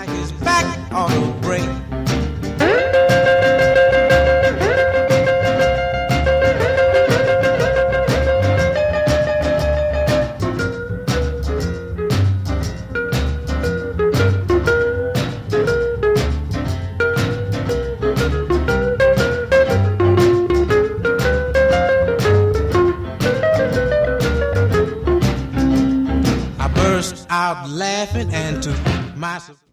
like his back ought to break. I burst out laughing and to my